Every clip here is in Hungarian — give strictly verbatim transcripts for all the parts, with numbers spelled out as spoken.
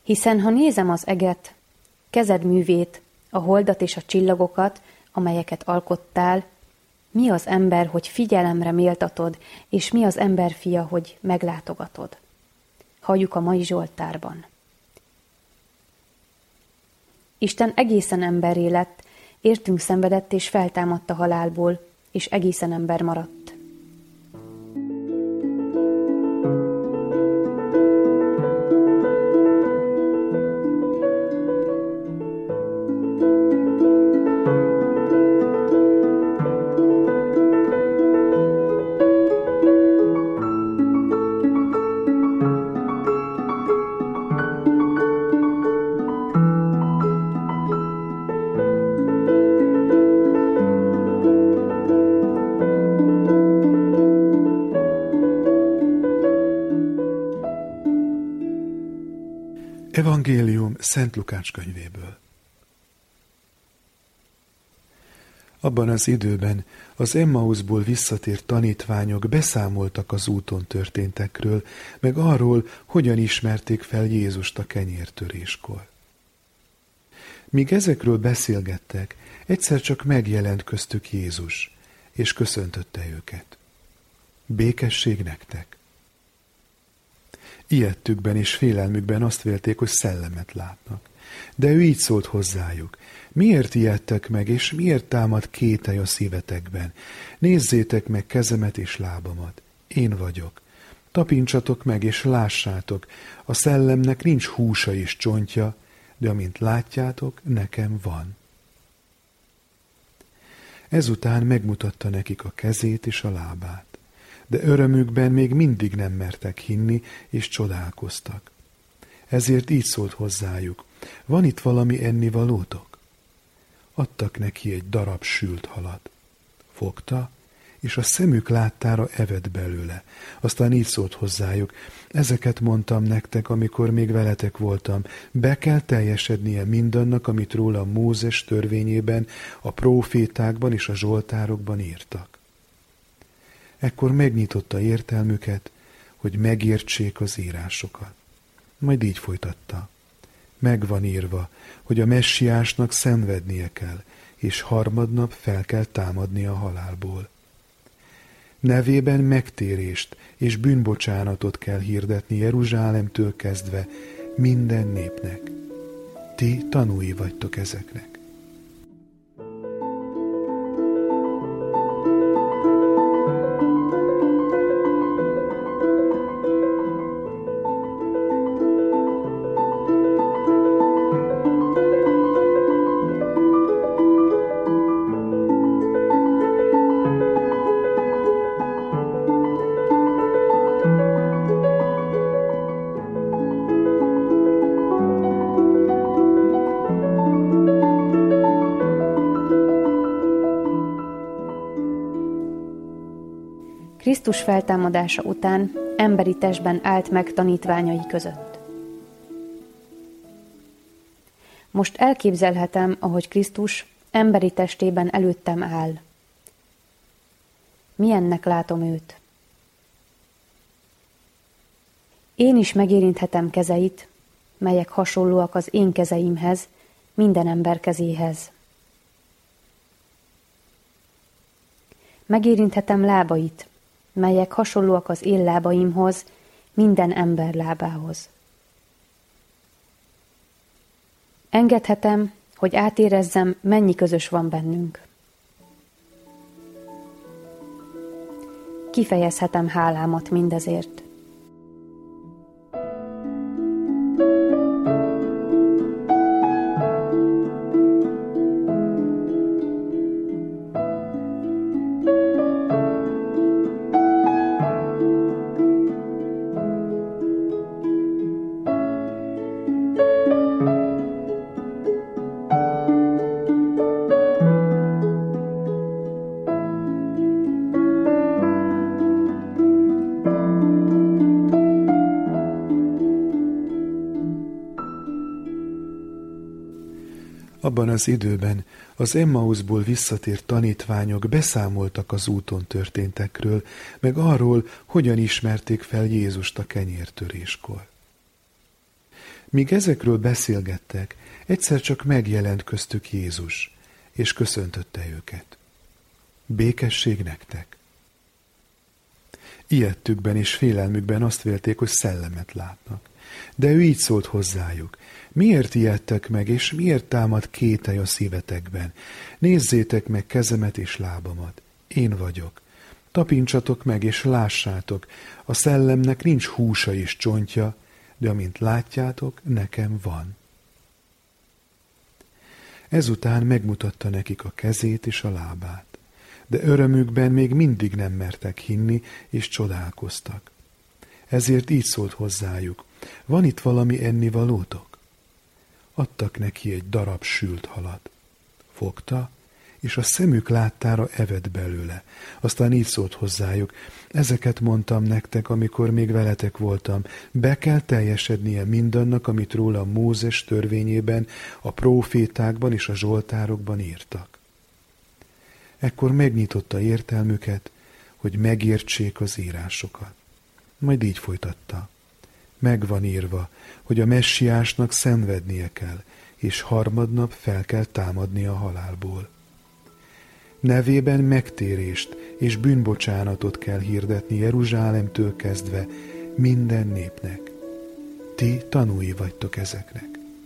Hiszen ha nézem az eget, kezed művét, a holdat és a csillagokat, amelyeket alkottál, mi az ember, hogy figyelemre méltatod, és mi az emberfia, hogy meglátogatod. Halljuk a mai Zsoltárban. Isten egészen emberré lett, értünk szenvedett és feltámadt a halálból, és egészen ember maradt. Evangélium Szent Lukács könyvéből. Abban az időben az Emmauszból visszatért tanítványok beszámoltak az úton történtekről, meg arról, hogyan ismerték fel Jézust a kenyértöréskor. Míg ezekről beszélgettek, egyszer csak megjelent köztük Jézus, és köszöntötte őket. Békesség nektek! Ijedtükben és félelmükben azt vélték, hogy szellemet látnak. De ő így szólt hozzájuk. Miért ijedtek meg, és miért támad kételj a szívetekben? Nézzétek meg kezemet és lábamat. Én vagyok. Tapincsatok meg, és lássátok. A szellemnek nincs húsa és csontja, de amint látjátok, nekem van. Ezután megmutatta nekik a kezét és a lábát. De örömükben még mindig nem mertek hinni, és csodálkoztak. Ezért így szólt hozzájuk, van itt valami ennivalótok? Adtak neki egy darab sült halat. Fogta, és a szemük láttára evett belőle. Aztán így szólt hozzájuk, ezeket mondtam nektek, amikor még veletek voltam, be kell teljesednie mindannak, amit róla Mózes törvényében, a prófétákban és a zsoltárokban írtak. Ekkor megnyitotta értelmüket, hogy megértsék az írásokat. Majd így folytatta. Megvan írva, hogy a messiásnak szenvednie kell, és harmadnap fel kell támadni a halálból. Nevében megtérést és bűnbocsánatot kell hirdetni Jeruzsálemtől kezdve minden népnek. Ti tanúi vagytok ezeknek. Krisztus feltámadása után emberi testben állt meg tanítványai között. Most elképzelhetem, ahogy Krisztus emberi testében előttem áll. Milyennek látom őt? Én is megérinthetem kezeit, melyek hasonlóak az én kezeimhez, minden ember kezéhez. Megérinthetem lábait, melyek hasonlóak az én lábaimhoz, minden ember lábához. Engedhetem, hogy átérezzem, mennyi közös van bennünk. Kifejezhetem hálámat mindezért. Abban az időben az Emmauszból visszatért tanítványok beszámoltak az úton történtekről, meg arról, hogyan ismerték fel Jézust a kenyértöréskor. Míg ezekről beszélgettek, egyszer csak megjelent köztük Jézus, és köszöntötte őket. Békesség nektek! Ijedtükben és félelmükben azt vélték, hogy szellemet látnak. De ő így szólt hozzájuk. Miért ijedtek meg, és miért támad kételj a szívetekben? Nézzétek meg kezemet és lábamat. Én vagyok. Tapincsatok meg, és lássátok. A szellemnek nincs húsa és csontja, de amint látjátok, nekem van. Ezután megmutatta nekik a kezét és a lábát. De örömükben még mindig nem mertek hinni, és csodálkoztak. Ezért így szólt hozzájuk. Van itt valami ennivalótok? Adtak neki egy darab sült halat. Fogta, és a szemük láttára evett belőle. Aztán így szólt hozzájuk. Ezeket mondtam nektek, amikor még veletek voltam. Be kell teljesednie mindannak, amit róla Mózes törvényében, a prófétákban és a zsoltárokban írtak. Ekkor megnyitotta értelmüket, hogy megértsék az írásokat. Majd így folytatta. Megvan írva, hogy a messiásnak szenvednie kell, és harmadnap fel kell támadni a halálból. Nevében megtérést és bűnbocsánatot kell hirdetni Jeruzsálemtől kezdve minden népnek. Ti tanúi vagytok ezeknek.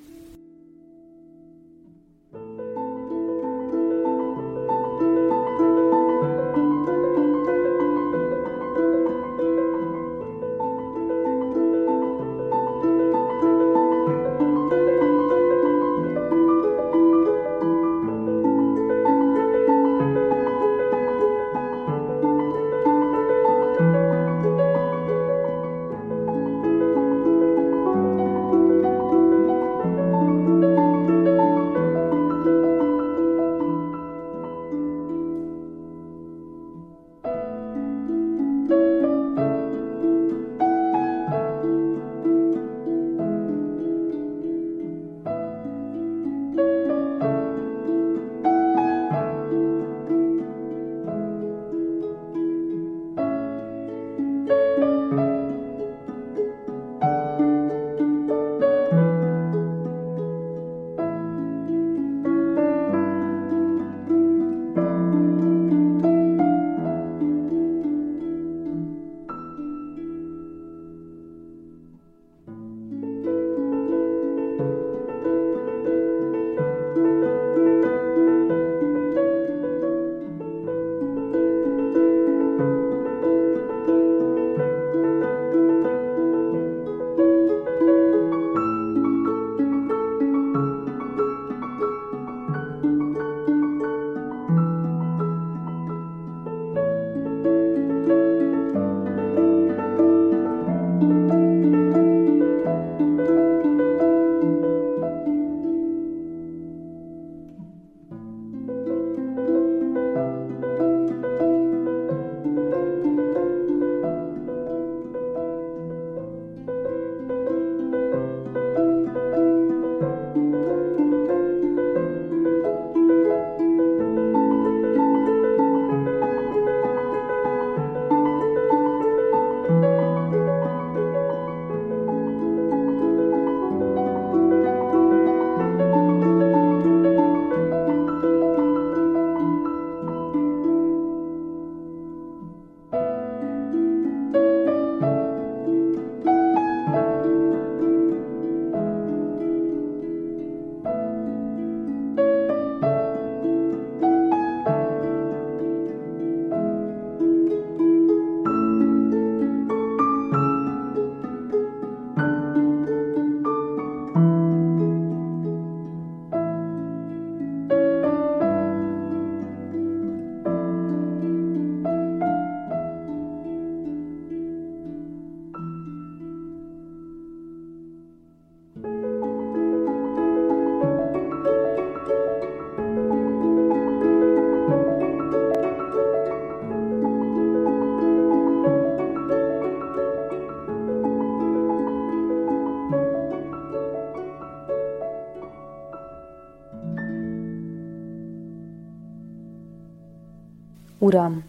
Uram,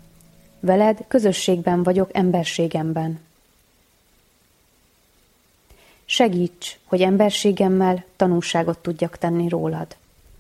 veled közösségben vagyok emberségemben. segíts, hogy emberségemmel tanúságot tudjak tenni rólad.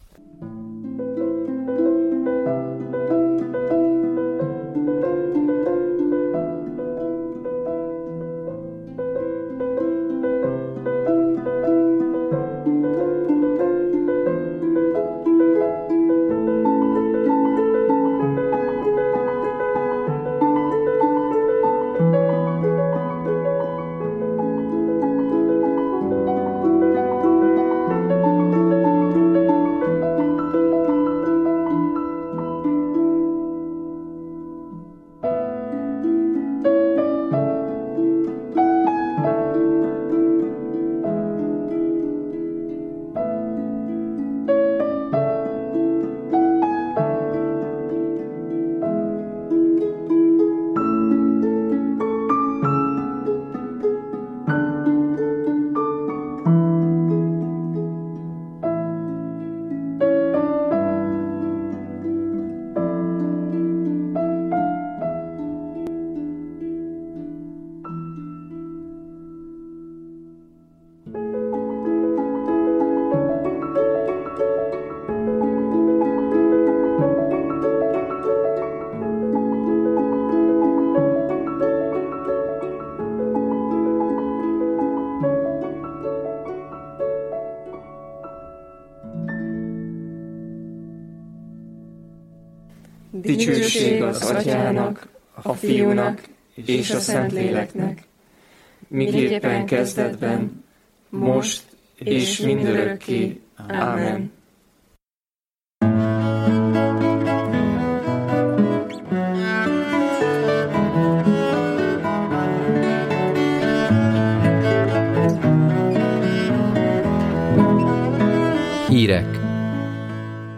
Dicsőség az Atyának, a Fiúnak és a Szentléleknek, miképpen kezdetben, most és mindörökké. Ámen. Hírek.